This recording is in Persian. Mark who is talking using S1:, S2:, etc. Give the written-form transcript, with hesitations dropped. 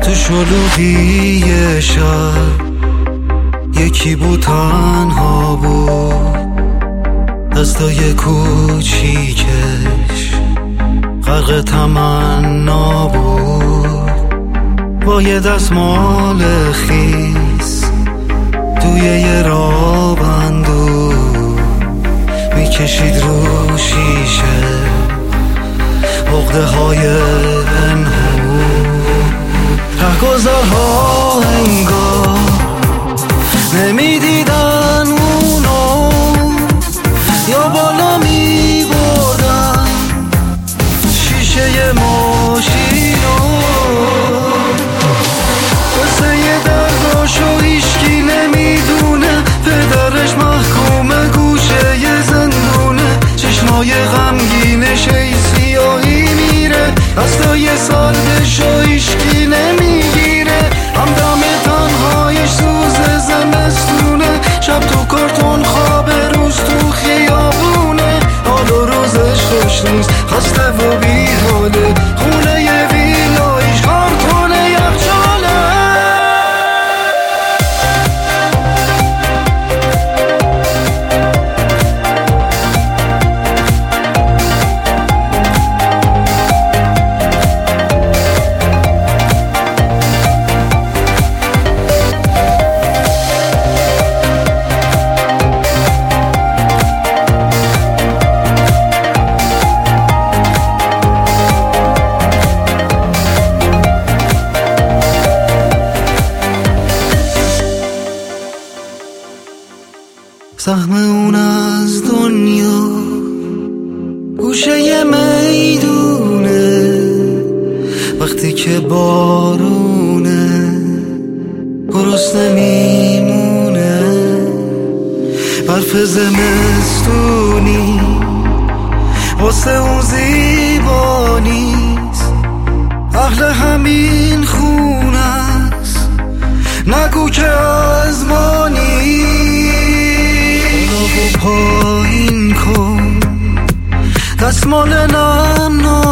S1: تو شلوغی شب یکی بود تنها بود، دستای کوچیکش غرق تمنا بود، با یه دستمال خیس توی یه راه بندو میکشید رو شیشه عقده های پنهون. رهگذرها انگار نمیدیدن اونو، یا بالا میبردن شیشه ماشینو، قصه یه درداشو هیشکی نمیدونه، پدرش محکوم گوشه یه زندونه، چشمای غمگینش ای سیاهی میره، دستای سردشو هیشکی نمیگیره، همدم تنهایش سوز زمستونه، شب تو کارتون خوابه روز تو خیابونه، حال و روزش خوش نیست خسته و بیحاله، خونه یه ویلایش کارتونه یخچاله. سهم اون از دنیا گوشه ی میدونه، وقتی که بارونه گرسنه میمونه، برف زمستونی واسه اون زیبا نیست، اهل همین خونه است نگو که از ما نیست، پایین کن دستمال نم